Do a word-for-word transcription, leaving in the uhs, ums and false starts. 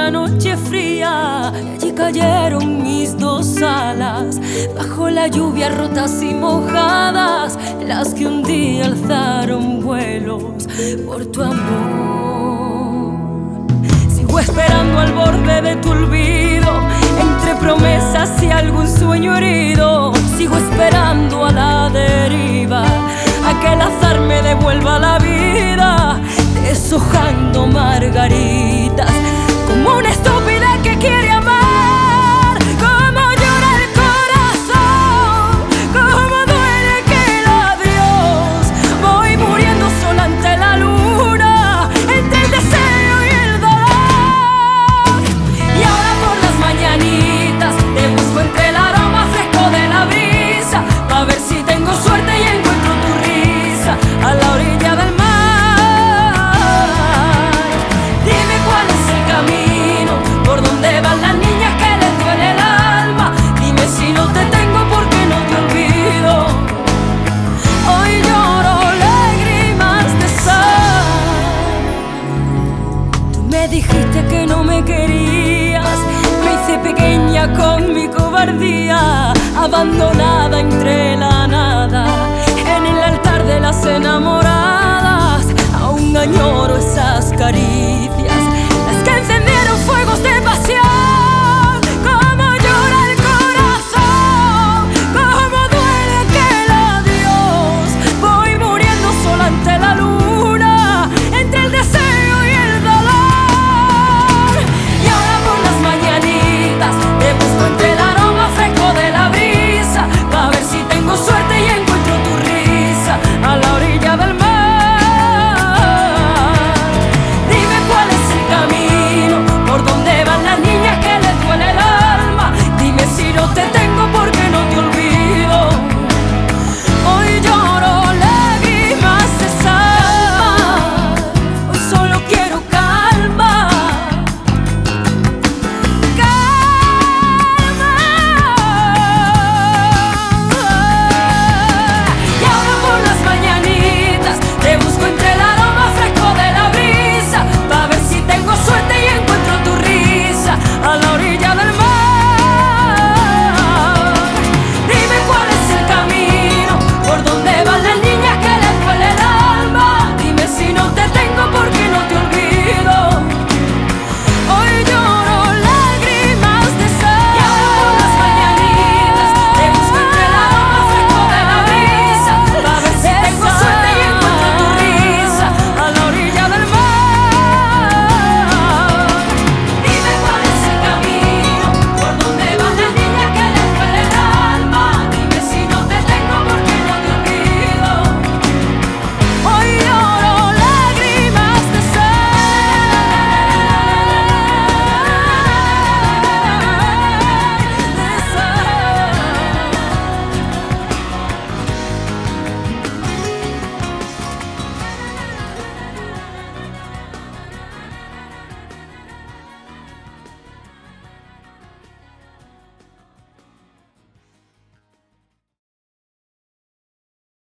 una noche fría, y allí cayeron mis dos alas, bajo la lluvia rotas y mojadas, las que un día alzaron vuelos por tu amor. Sigo esperando al borde de tu olvido, entre promesas y algún sueño herido. Sigo esperando a la deriva, a que el azar me devuelva la vida, deshojando margaritas como una estúpida que quiere amar. Como llora el corazón, como duele aquel adiós. Voy muriendo sola ante la luna, entre el deseo y el dolor. Y ahora por las mañanitas te busco entre el aroma fresco de la brisa, pa' ver si tengo suerte y encuentro tu risa a la orilla del mar. ¿Por dónde van las niñas que les duele el alma? Dime si no te tengo, porque no te olvido. Hoy lloro lágrimas de sal. Tú me dijiste que no me querías, me hice pequeña con mi cobardía, abandonada entre la nada, en el altar de las enamoradas. Aún añoro esas caricias